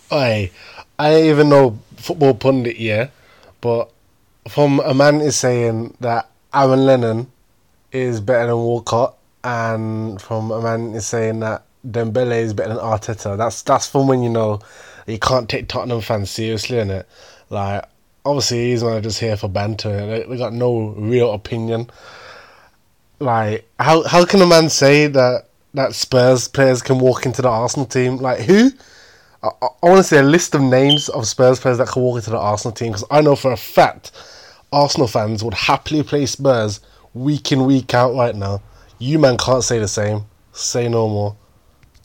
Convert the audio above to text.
I ain't even no football pundit, yeah, but from a man is saying that Aaron Lennon is better than Walcott, and from a man is saying that Dembele is better than Arteta. That's from when you know you can't take Tottenham fans seriously, innit? Like, obviously, these men are just here for banter. They got no real opinion. Like, how can a man say that Spurs players can walk into the Arsenal team? Like, who? I want to see a list of names of Spurs players that can walk into the Arsenal team, because I know for a fact Arsenal fans would happily play Spurs week in, week out right now. You man can't say the same. Say no more.